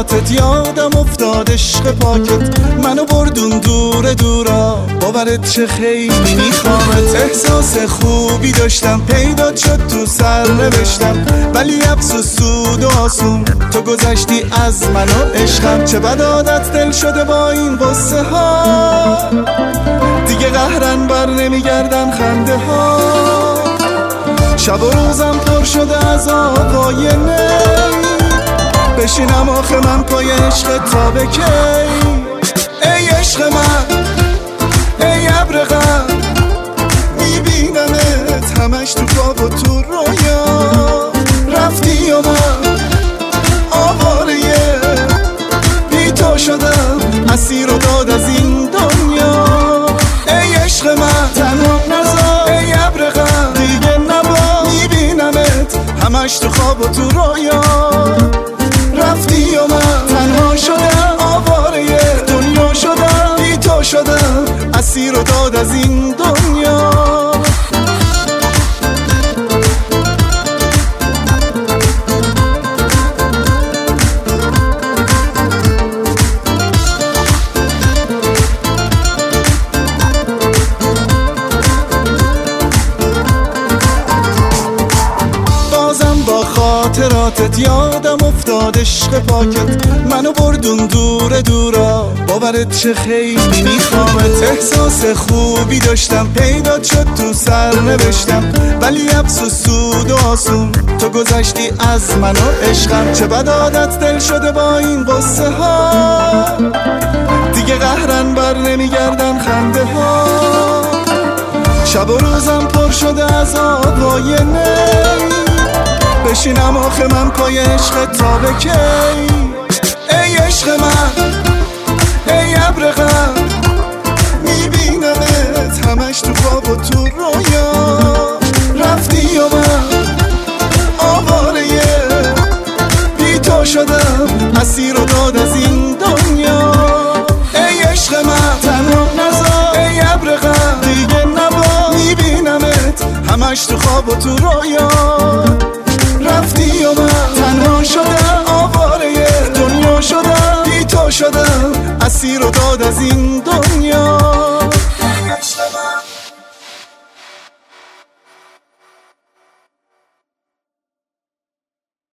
خاطراتت یادم افتاد عشق پاکت منو بردون دور دورا باورت چه خیلی میخوامت احساس خوبی داشتم پیدات شد تو سر نوشتم ولی افسوس سود و آسون تو گذشتی از من و عشقم چه بد عادت دل شده با این قصه ها دیگه قهرن بر نمیگردن خنده ها شب و روزم پر شده از آقاینه بشینم آخه من پای عشق تا به کی ای عشق من ای ابر غم میبینمت همش تو خواب و تو رویا رفتی و من آواره بی تو شدم اسیر و داد از این دنیا ای عشق من تنها نذار ای ابر غم دیگه نبا میبینمت همش تو خواب و تو رویا رفتی و من تنها شدم آواره دنیا شدم بی تو شدم اسیر و داد از این دنیا خاطراتت یادم افتاد عشق پاکت منو بردون دور دورا باورت چه خیلی میخوامت احساس خوبی داشتم پیدات شد تو سر نوشتم ولی افسوس سود و آسون تو گذشتی از من و عشقم چه بد عادت دل شده با این قصه ها دیگه قهرن بر نمیگردن خنده ها شب و روزم پر شده از آقاینه بشینم آخه من پای عشق تا به کی ای عشق من ای ابر غم میبینمت همش تو خواب و تو رویا رفتی و من آواره بی تو شدم اسیر و داد از این دنیا ای عشق من تنها نذار ای ابر غم دیگه نبا میبینمت همش تو خواب و تو رویا